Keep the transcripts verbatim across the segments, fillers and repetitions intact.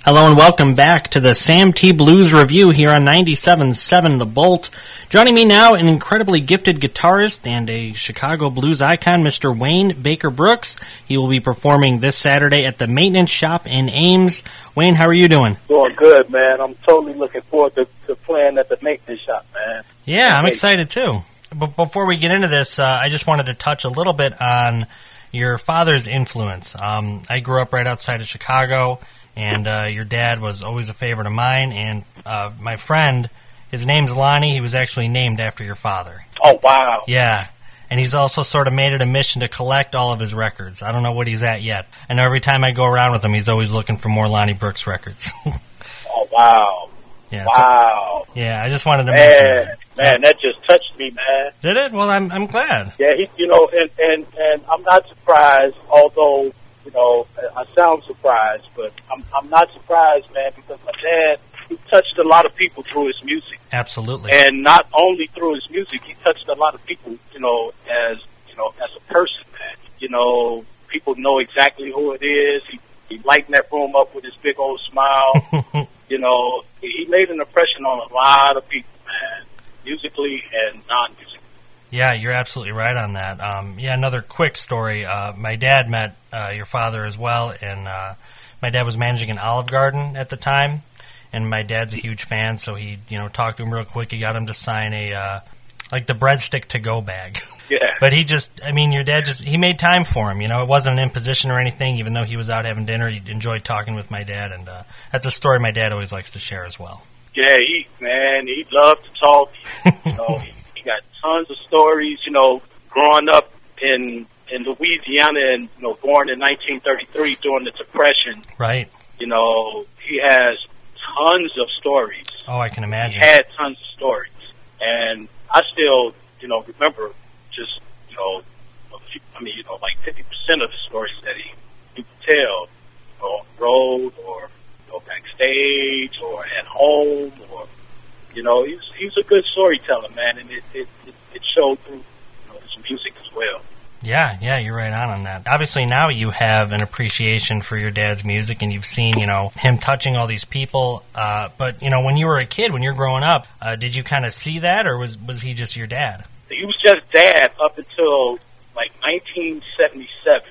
Hello and welcome back to the Sam T. Blues Review here on ninety-seven point seven The Bolt. Joining me now, an incredibly gifted guitarist and a Chicago blues icon, Mister Wayne Baker Brooks. He will be performing this Saturday at the Maintenance Shop in Ames. Wayne, how are you doing? Doing good, man. I'm totally looking forward to, to playing at the Maintenance Shop, man. Yeah, I'm excited too. But before we get into this, uh, I just wanted to touch a little bit on your father's influence. Um, I grew up right outside of Chicago. And uh, your dad was always a favorite of mine. And uh, my friend, his name's Lonnie. He was actually named after your father. Oh, wow. Yeah. And he's also sort of made it a mission to collect all of his records. I don't know what he's at yet. I know every time I go around with him, he's always looking for more Lonnie Brooks records. Oh, wow. Yeah, wow. So, yeah, I just wanted to man, mention that. Man, that just touched me, man. Did it? Well, I'm I'm glad. Yeah, he, you know, and, and, and I'm not surprised, although... You know, I sound surprised, but I'm I'm not surprised, man, because my dad, he touched a lot of people through his music. Absolutely. And not only through his music, he touched a lot of people, you know, as, you know, as a person, man. You know, people know exactly who it is. He, he lightened that room up with his big old smile. You know, he, he made an impression on a lot of people, man, musically and non-musically. Yeah, you're absolutely right on that. Um, yeah, another quick story. Uh, my dad met uh, your father as well, and uh, my dad was managing an Olive Garden at the time, and my dad's a huge fan, so he, you know, talked to him real quick. He got him to sign a, uh, like the breadstick to-go bag. Yeah. But he just, I mean, your dad just, he made time for him, you know. It wasn't an imposition or anything, even though he was out having dinner. He enjoyed talking with my dad, and uh, that's a story my dad always likes to share as well. Yeah, he, man, he loved to talk, you know. he, got tons of stories, you know, growing up in in Louisiana and, you know, born in nineteen thirty-three during the Depression. Right. You know, he has tons of stories. Oh, I can imagine. He had tons of stories. And I still, you know, remember just, you know, a few, I mean, you know, like fifty percent of the stories that he, he would tell, you know, on the road or, you know, backstage or at home or, you know, he was, he was a good storyteller, man, and it, it, it, it showed through, you know, his music as well. Yeah, yeah, you're right on on that. Obviously, now you have an appreciation for your dad's music, and you've seen, you know, him touching all these people. Uh, but, you know, when you were a kid, when you were growing up, uh, did you kind of see that, or was was he just your dad? He was just dad up until, like, nineteen seventy-seven.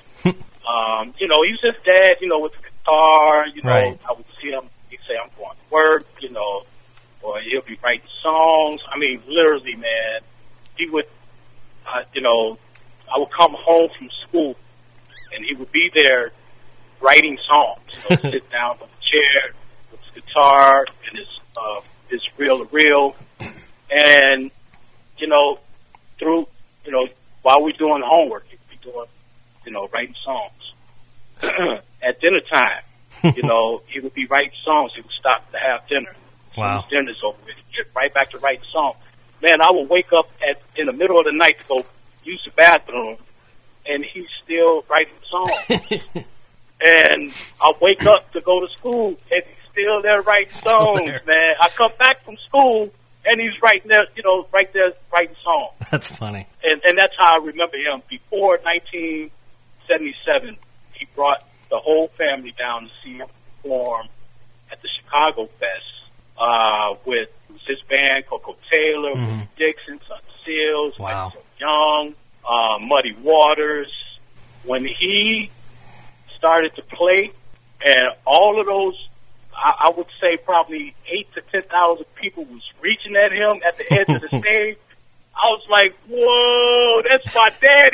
um, you know, he was just dad, you know, with the guitar, you know. Right. I would see him, he'd say, I'm going to work, you know. Or he'll be writing songs. I mean, literally, man, he would, uh, you know, I would come home from school, and he would be there writing songs. You know, sit down on the chair with his guitar and his uh, his reel-to-reel, and you know, through you know, while we're doing homework, he'd be doing, you know, writing songs. At dinner time, you know, he would be writing songs. He would stop to have dinner. Wow. His dinner's over with. Get right back to writing songs. Man, I would wake up at in the middle of the night to go use the bathroom, and he's still writing songs. And I wake up to go to school, and he's still there writing songs, man. I come back from school, and he's writing there, you know, right there writing songs. That's funny. And and that's how I remember him. Before nineteen seventy-seven, he brought the whole family down to see him perform at the Chicago Fest. Uh, with his band, Coco Taylor, mm-hmm. with Dixon, Son Seals, wow. Michael Young, uh, Muddy Waters. When he started to play, and all of those, I, I would say probably eight to ten thousand people was reaching at him at the edge of the stage. I was like, "Whoa, that's my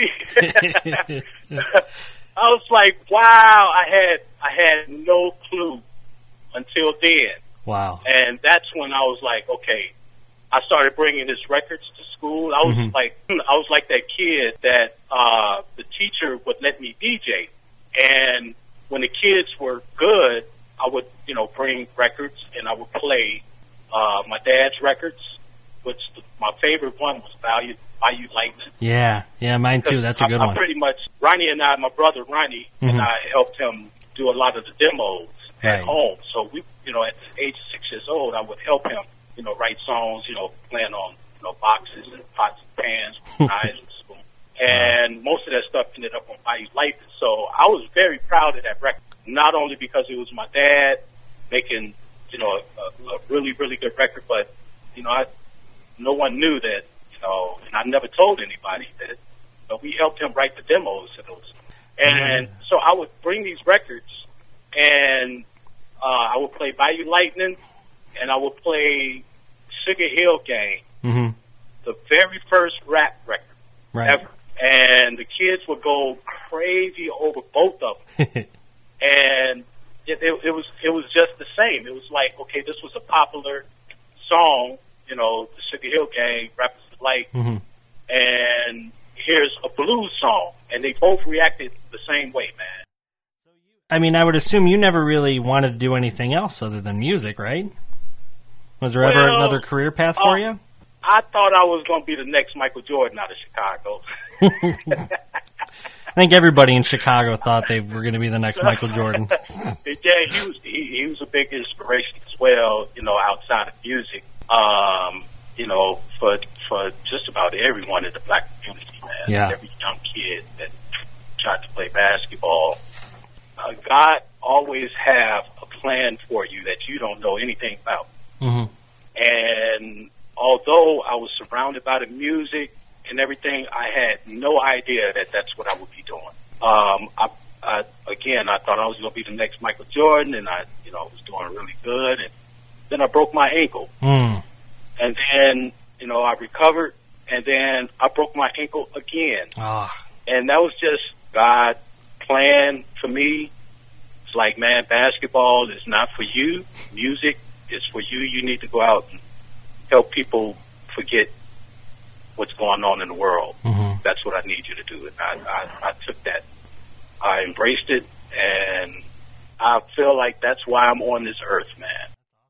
daddy!" I was like, "Wow!" I had I had no clue until then. Wow. And that's when I was like, okay, I started bringing his records to school. I was mm-hmm. like, I was like that kid that uh, the teacher would let me D J. And when the kids were good, I would, you know, bring records and I would play uh, my dad's records, which the, my favorite one was Value, Value Lightning. Yeah, yeah, mine too. That's a good I, one. I pretty much, Ronnie and I, my brother Ronnie, mm-hmm. and I helped him do a lot of the demos at right. home. So we, you know, at the age of six years old, I would help him, you know, write songs, you know, playing on, you know, boxes and pots and pans, knives and spoons. And most of that stuff ended up on Value Lightning. So I was very proud of that record, not only because it was my dad, making, you know, a, a really, really good record. But, you know, I, no one knew that, you know, and I never told anybody that, you know, we helped him write the demos of those. And mm-hmm. so I would bring these records, and uh, I would play Bayou Lightning, and I would play Sugar Hill Gang, mm-hmm. the very first rap record right. ever. And the kids would go crazy over both of them. And it, it, it was it was just the same. It was like, okay, this was a popular song, you know, the Sugar Hill Gang, Rappers Delight, mm-hmm. and here's a blues song. And they both reacted the same way, man. I mean, I would assume you never really wanted to do anything else other than music, right? Was there well, ever another career path for uh, you? I thought I was going to be the next Michael Jordan out of Chicago. I think everybody in Chicago thought they were going to be the next Michael Jordan. Yeah, he was he, he was a big inspiration as well, you know, outside of music, um, you know, for for just about everyone in the black community, man. Yeah. Every young kid that tried to play basketball. Uh, God always have a plan for you that you don't know anything about. Mm-hmm. And although I was surrounded by the music and everything, I had no idea that that's what I would be doing. Um, I, I, again, I thought I was going to be the next Michael Jordan, and I, you know, was doing really good. And then I broke my ankle. Mm. And then, you know, I recovered, and then I broke my ankle again. Ah. And that was just God plan for me. It's like, man, basketball is not for you. Music is for you. You need to go out and help people forget what's going on in the world. Mm-hmm. That's what I need you to do. And I, I, I took that. I embraced it, and I feel like that's why I'm on this earth, man.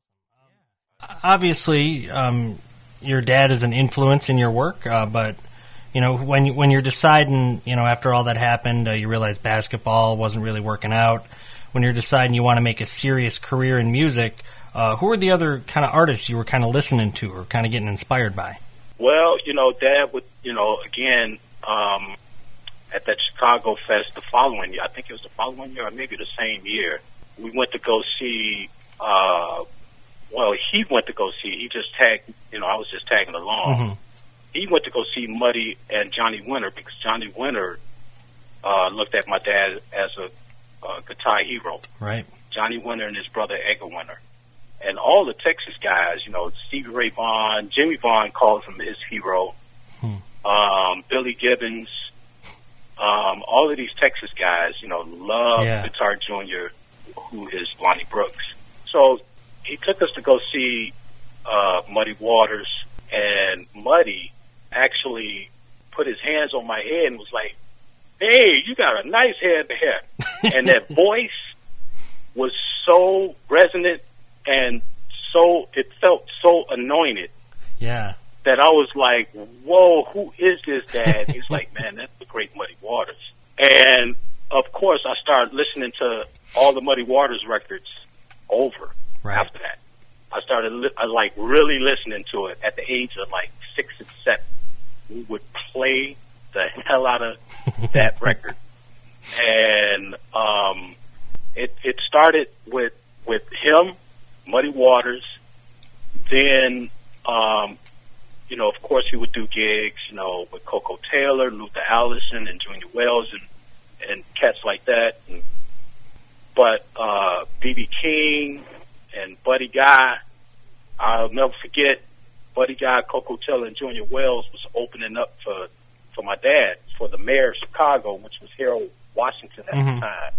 Obviously, um, your dad is an influence in your work, uh, but you know, when you, when you're deciding, you know, after all that happened, uh, you realize basketball wasn't really working out. When you're deciding you want to make a serious career in music, uh, who are the other kind of artists you were kind of listening to or kind of getting inspired by? Well, you know, Dad would, you know, again, um, at that Chicago Fest the following year, I think it was the following year or maybe the same year, we went to go see, uh, well, he went to go see, he just tagged, you know, I was just tagging along. Mm-hmm. He went to go see Muddy and Johnny Winter because Johnny Winter uh, looked at my dad as a, a guitar hero. Right. Johnny Winter and his brother Edgar Winter. And all the Texas guys, you know, Stevie Ray Vaughan, Jimmy Vaughan calls him his hero, hmm. um, Billy Gibbons, um, all of these Texas guys, you know, love yeah. Guitar Junior, who is Lonnie Brooks. So he took us to go see uh, Muddy Waters, and Muddy actually put his hands on my head and was like, hey, you got a nice head to hair. And that voice was so resonant and so, it felt so anointed. Yeah. That I was like, whoa, who is this dad? He's like, man, that's the great Muddy Waters. And of course, I started listening to all the Muddy Waters records over right. after that. I started li- I like really listening to it at the age of like six and seven. We would play the hell out of that record. And um, it it started with with him, Muddy Waters. Then, um, you know, of course, he would do gigs, you know, with Coco Taylor, Luther Allison, and Junior Wells, and and cats like that. And, but uh, B B King and Buddy Guy, I'll never forget. Buddy Guy, Coco Taylor, and Junior Wells was opening up for for my dad, for the mayor of Chicago, which was Harold Washington at mm-hmm. the time.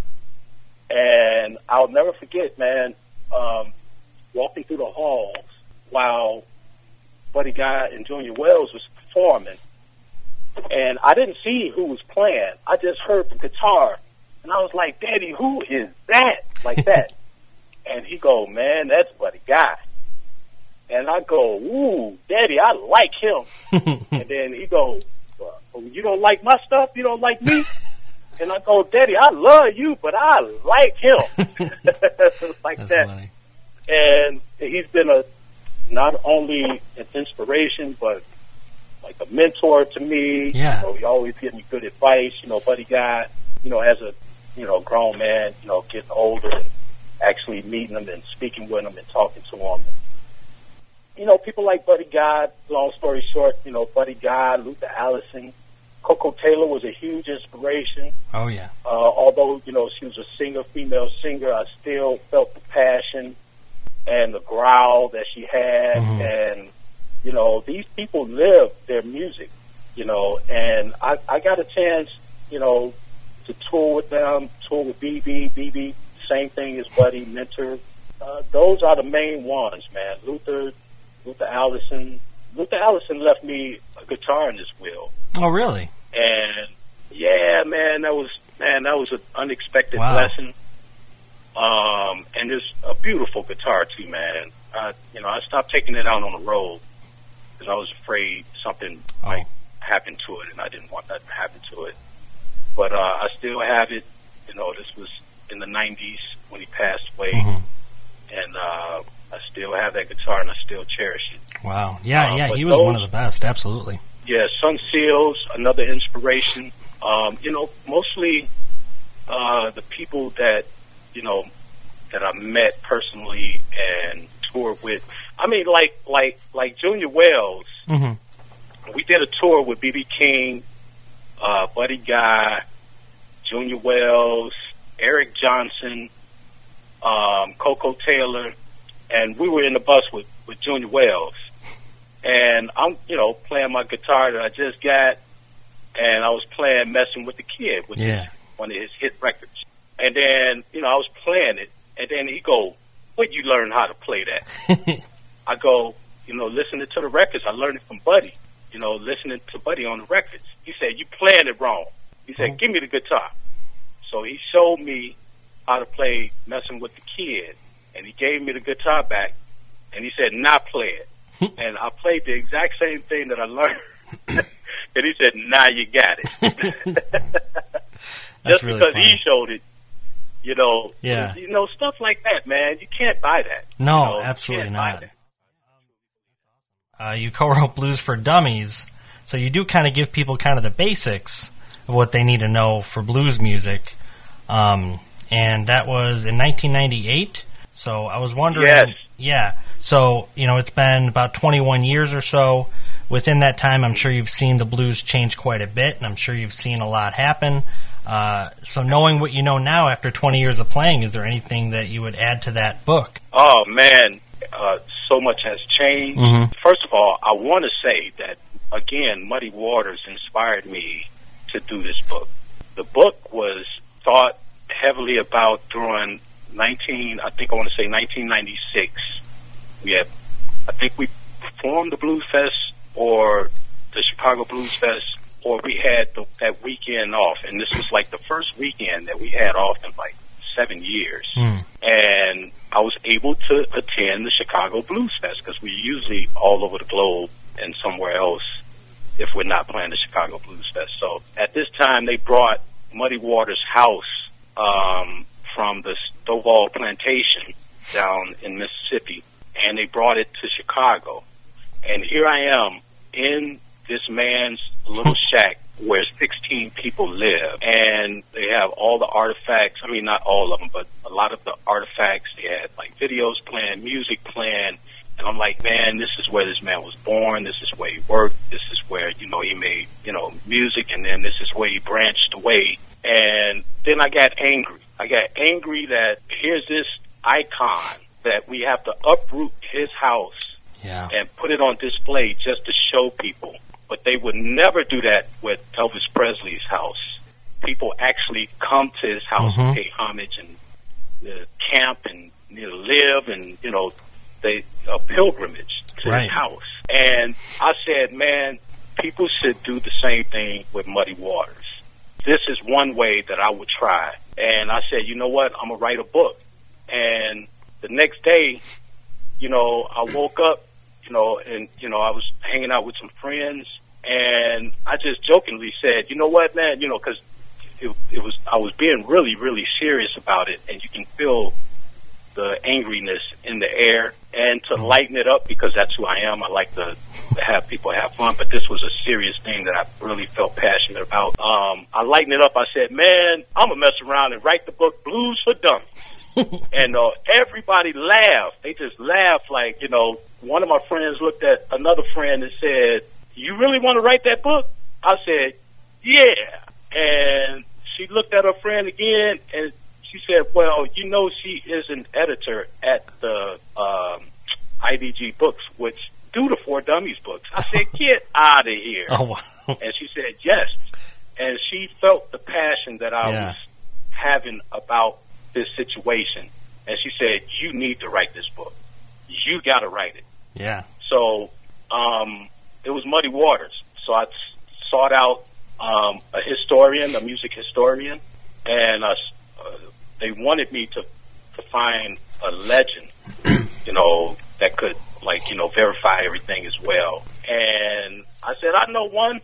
And I'll never forget, man, um, walking through the halls while Buddy Guy and Junior Wells was performing. And I didn't see who was playing. I just heard the guitar. And I was like, Daddy, who is that? Like that. And he go, man, that's Buddy Guy. And I go, ooh, Daddy, I like him. And then he goes, well, you don't like my stuff? You don't like me? And I go, Daddy, I love you, but I like him. Like That's that. Funny. And he's been a not only an inspiration, but like a mentor to me. Yeah. You know, he always gives me good advice. You know, Buddy Guy, you know, as a, you know, grown man, you know, getting older, actually meeting them and speaking with them and talking to them. You know, people like Buddy Guy, long story short, you know, Buddy Guy, Luther Allison, Coco Taylor was a huge inspiration. Oh, yeah. Uh, although, you know, she was a singer, female singer, I still felt the passion and the growl that she had. Mm-hmm. And, you know, these people live their music, you know, and I, I got a chance, you know, to tour with them, tour with B B. B B, same thing as Buddy, Mentor. Uh, those are the main ones, man. Luther, Luther Allison. Luther Allison left me a guitar in his will. Oh, really? And yeah, man, that was man, that was an unexpected wow. blessing. Um, and it's a beautiful guitar too, man. I, you know, I stopped taking it out on the road because I was afraid something oh. might happen to it, and I didn't want that to happen to it. But uh, I still have it. You know, this was in the nineties when he passed away, mm-hmm. and uh, I still have that guitar, and I still cherish it. Wow. Yeah, uh, yeah, he was those, one of the best, absolutely. Yeah, Sun Seals, another inspiration. Um, you know, mostly uh, the people that, you know, that I met personally and toured with. I mean, like like like Junior Wells. Mm-hmm. We did a tour with B B King, uh, Buddy Guy, Junior Wells, Eric Johnson, um, Coco Taylor, and we were in the bus with, with Junior Wells. And I'm, you know, playing my guitar that I just got, and I was playing Messing with the Kid, which yeah. is one of his hit records. And then, you know, I was playing it, and then he go, "Where'd you learn how to play that?" I go, you know, listening to the records. I learned it from Buddy, you know, listening to Buddy on the records. He said, "You playing it wrong." He said, oh. "Give me the guitar." So he showed me how to play Messing with the Kid, and he gave me the guitar back, and he said, "Now play it." And I played the exact same thing that I learned. And he said, "Now you got it." Just really because funny. he showed it, you know, yeah. you know, stuff like that, man. You can't buy that. No, you know, absolutely you not. Uh, you co-wrote Blues for Dummies, so you do kind of give people kind of the basics of what they need to know for blues music. Um, and that was in nineteen ninety-eight. So I was wondering, yes. yeah. So, you know, it's been about twenty-one years or so. Within that time, I'm sure you've seen the blues change quite a bit, and I'm sure you've seen a lot happen. Uh, so knowing what you know now after twenty years of playing, is there anything that you would add to that book? Oh, man, uh, so much has changed. Mm-hmm. First of all, I want to say that, again, Muddy Waters inspired me to do this book. The book was thought heavily about during nineteen, I think I want to say nineteen ninety-six. We had, I think we performed the Blues Fest or the Chicago Blues Fest, or we had the, that weekend off. And this was like the first weekend that we had off in like seven years. Mm. And I was able to attend the Chicago Blues Fest because we're usually all over the globe and somewhere else if we're not playing the Chicago Blues Fest. So at this time, they brought Muddy Waters' house um, from the Stovall Plantation down in Mississippi, and they brought it to Chicago. And here I am in this man's little shack where sixteen people live, and they have all the artifacts. I mean, not all of them, but a lot of the artifacts. They had like videos playing, music playing, and I'm like, man, this is where this man was born. This is where he worked. This is where, you know, he made, you know, music, and then this is where he branched away. And then I got angry. I got angry that here's this icon that we have to uproot his house yeah. and put it on display just to show people. But they would never do that with Elvis Presley's house. People actually come to his house mm-hmm. and pay homage and uh, camp and, you know, live and, you know, they a pilgrimage to right. his house. And I said, man, people should do the same thing with Muddy Waters. This is one way that I would try. And I said, you know what, I'm going to write a book. And the next day, you know, I woke up, you know, and, you know, I was hanging out with some friends, and I just jokingly said, you know what, man, you know, because it, it was, I was being really, really serious about it, and you can feel the angriness in the air. And to lighten it up, because that's who I am, I like to have people have fun, but this was a serious thing that I really felt passionate about. Um, I lightened it up. I said, man, I'm going to mess around and write the book Blues for Dummies. And uh, everybody laughed. They just laughed like, you know, one of my friends looked at another friend and said, "You really want to write that book?" I said, "Yeah." And she looked at her friend again and she said, "Well, you know, she is an editor at the um, I D G Books, which do the For Dummies books." I said, "Get out of here." Oh, wow. And she said, "Yes." And she felt the passion that I Yeah. was having about this situation. And she said, "You need to write this book. You got to write it." Yeah. So um, it was muddy waters. So I sought out um, a historian, a music historian, and uh, they wanted me to, to find a legend, you know, that could, like, you know, verify everything as well. And I said, "I know one."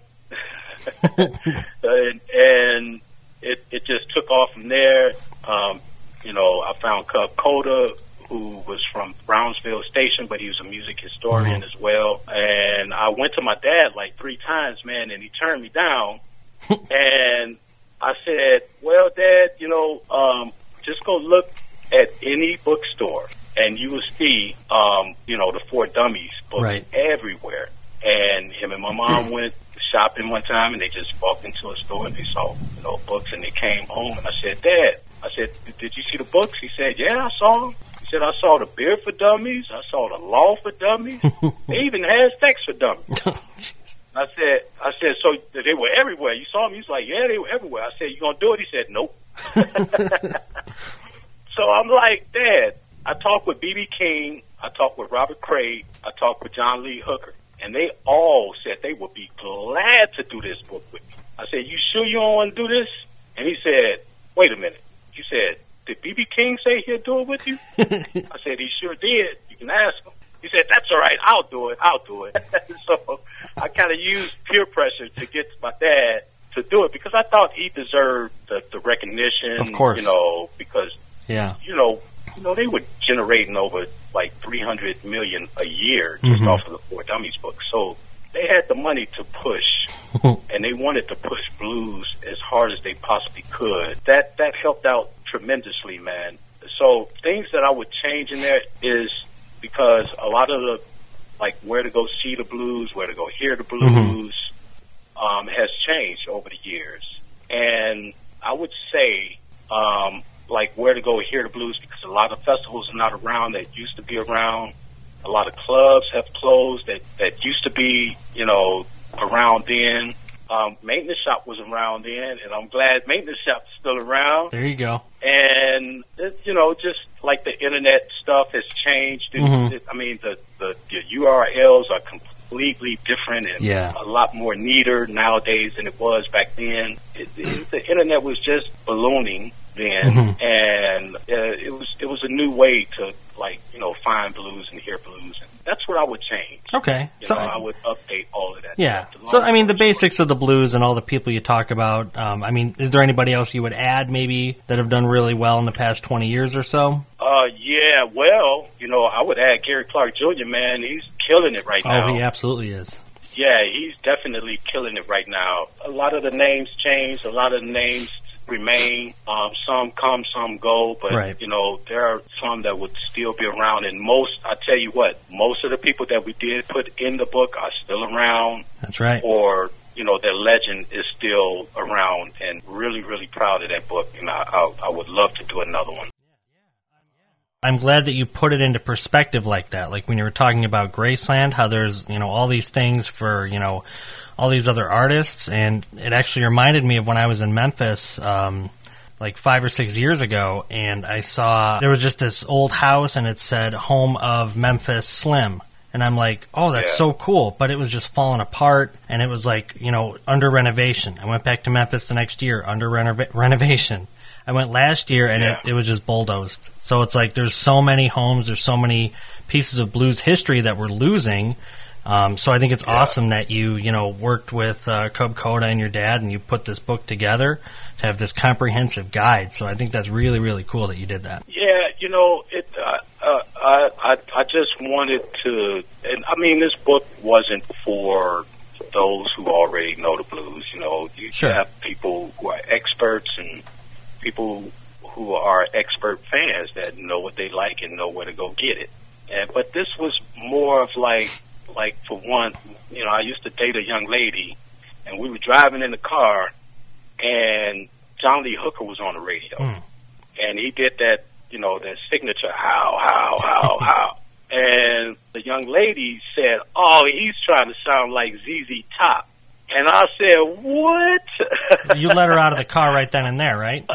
and and it, it just took off from there. Um, you know, I found Cub Coda, who was from Brownsville Station, but he was a music historian mm-hmm. as well. And I went to my dad like three times, man, and he turned me down. And I said, "Well, Dad, you know, um, just go look at any bookstore, and you will see, um, you know, the For Dummies books right. everywhere." And him and my mom went shopping one time, and they just walked into a store and they saw, you know, books, and they came home. And I said, "Dad," I said, "did you see the books?" He said, "Yeah, I saw them." He said, "I saw the Beer for Dummies. I saw the Law for Dummies. They even had Sex for Dummies." I said, I said, "So they were everywhere. You saw them?" He's like, "Yeah, they were everywhere." I said, "You gonna do it?" He said, "Nope." So I'm like, "Dad," I talked with B B King, I talked with Robert Craig, I talked with John Lee Hooker, and they all said they would be glad to do this book with me. I said, "You sure you don't want to do this?" And he said, "Wait a minute." He said, "Did B B King say he'll do it with you?" I said, "He sure did. You can ask him." He said, "That's all right. I'll do it. I'll do it." So I kind of used peer pressure to get my dad to do it because I thought he deserved the, the recognition. Of course. You know, because, yeah. you know, you know, they were generating over like three hundred million a year just mm-hmm. off of the For Dummies book. So they had the money to push, and they wanted to push blues as hard as they possibly could. That that helped out tremendously, man. So things that I would change in there is because a lot of the, like, where to go see the blues, where to go hear the blues, mm-hmm. um, has changed over the years. And I would say, um, like, where to go hear the blues, because a lot of festivals are not around that used to be around. A lot of clubs have closed that, that used to be, you know, around then. Um, Maintenance Shop was around then, and I'm glad Maintenance Shop is still around. There you go. And, it, you know, just like the internet stuff has changed. It, mm-hmm. it, I mean, the, the, the U R Ls are completely different and yeah. a lot more neater nowadays than it was back then. It, it, the internet was just ballooning then, mm-hmm. and uh, it was it was a new way to, like, you know, find blues and hear blues. And that's what I would change. Okay. You so know, I would update all of that. Yeah. So, I mean, the basics of the blues and all the people you talk about, um, I mean, is there anybody else you would add maybe that have done really well in the past twenty years or so? Uh, yeah, well, you know, I would add Gary Clark Junior, man. He's killing it right now. Oh, he absolutely is. Yeah, he's definitely killing it right now. A lot of the names changed. A lot of the names remain. Um, some come, some go. But, right. you know, there are some that would still be around. And most, I tell you what, most of the people that we did put in the book are still around. That's right. Or, you know, their legend is still around, and really, really proud of that book. And I, I, I would love to do another one. I'm glad that you put it into perspective like that. Like when you were talking about Graceland, how there's, you know, all these things for, you know, all these other artists. And it actually reminded me of when I was in Memphis, um, like five or six years ago. And I saw there was just this old house and it said home of Memphis Slim. And I'm like, oh, that's yeah. so cool. But it was just falling apart. And it was like, you know, under renovation. I went back to Memphis the next year, under renov- renovation. I went last year, and yeah. it, it was just bulldozed. So it's like there's so many homes, there's so many pieces of blues history that we're losing. Um, so I think it's yeah. awesome that you, you know, worked with uh, Cub Coda and your dad, and you put this book together to have this comprehensive guide. So I think that's really, really cool that you did that. Yeah, you know, it. Uh, uh, I, I I just wanted to, and I mean, this book wasn't for those who already know the blues. You know, you sure. have people who are experts and people who who are expert fans that know what they like and know where to go get it. And but this was more of like, like for one, you know, I used to date a young lady, and we were driving in the car, and John Lee Hooker was on the radio, mm. and he did that, you know, that signature how, how, how, how. And the young lady said, "Oh, he's trying to sound like Z Z Top." And I said, "What?" You let her out of the car right then and there, right?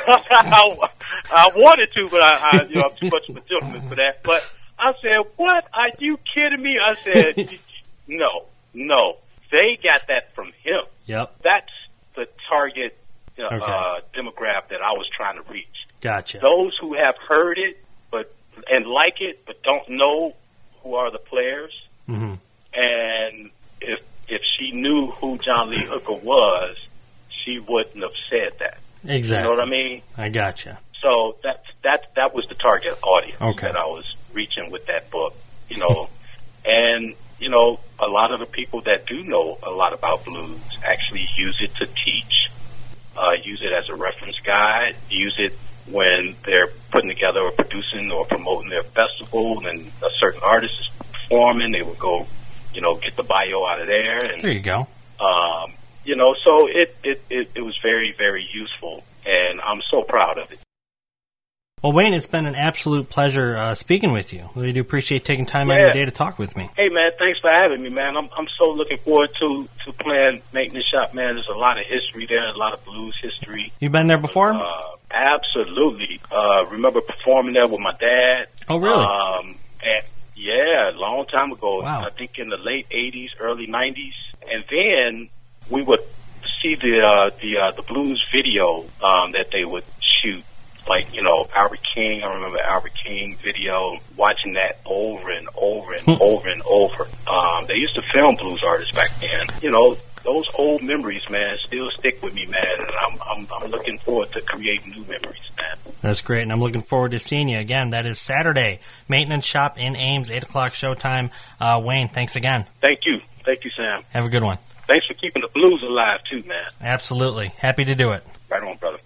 I, I wanted to, but I, I, you know, I'm too much of a gentleman for that. But I said, "What? Are you kidding me?" I said, "No, no. They got that from him." Yep. That's the target you know, okay. uh, demographic that I was trying to reach. Gotcha. Those who have heard it, but and like it, but don't know who are the players. Mm-hmm. And if if she knew who John Lee Hooker was, she wouldn't have said that. Exactly. You know what I mean? I gotcha. So that that that was the target audience okay. that I was reaching with that book. You know, and you know, a lot of the people that do know a lot about blues actually use it to teach, uh, use it as a reference guide, use it when they're putting together or producing or promoting their festival, and a certain artist is performing, they would go, you know, get the bio out of there. And, there you go. Um, you know, so it, it, it, it was very, very useful, and I'm so proud of it. Well, Wayne, it's been an absolute pleasure uh, speaking with you. Really do appreciate taking time yeah. out of your day to talk with me. Hey, man, thanks for having me, man. I'm I'm so looking forward to, to playing Maintenance Shop, man. There's a lot of history there, a lot of blues history. You been there before? Uh, absolutely. Uh, remember performing there with my dad. Oh, really? Um, and yeah, a long time ago. Wow. I think in the late eighties, early nineties. And then we would see the uh, the uh, the blues video um, that they would shoot. Like, you know, Albert King, I remember Albert King video, watching that over and over and over and over. Um, they used to film blues artists back then. You know, those old memories, man, still stick with me, man, and I'm, I'm, I'm looking forward to creating new memories, man. That's great, and I'm looking forward to seeing you again. That is Saturday, Maintenance Shop in Ames, eight o'clock showtime. Uh, Wayne, thanks again. Thank you. Thank you, Sam. Have a good one. Thanks for keeping the blues alive, too, man. Absolutely. Happy to do it. Right on, brother.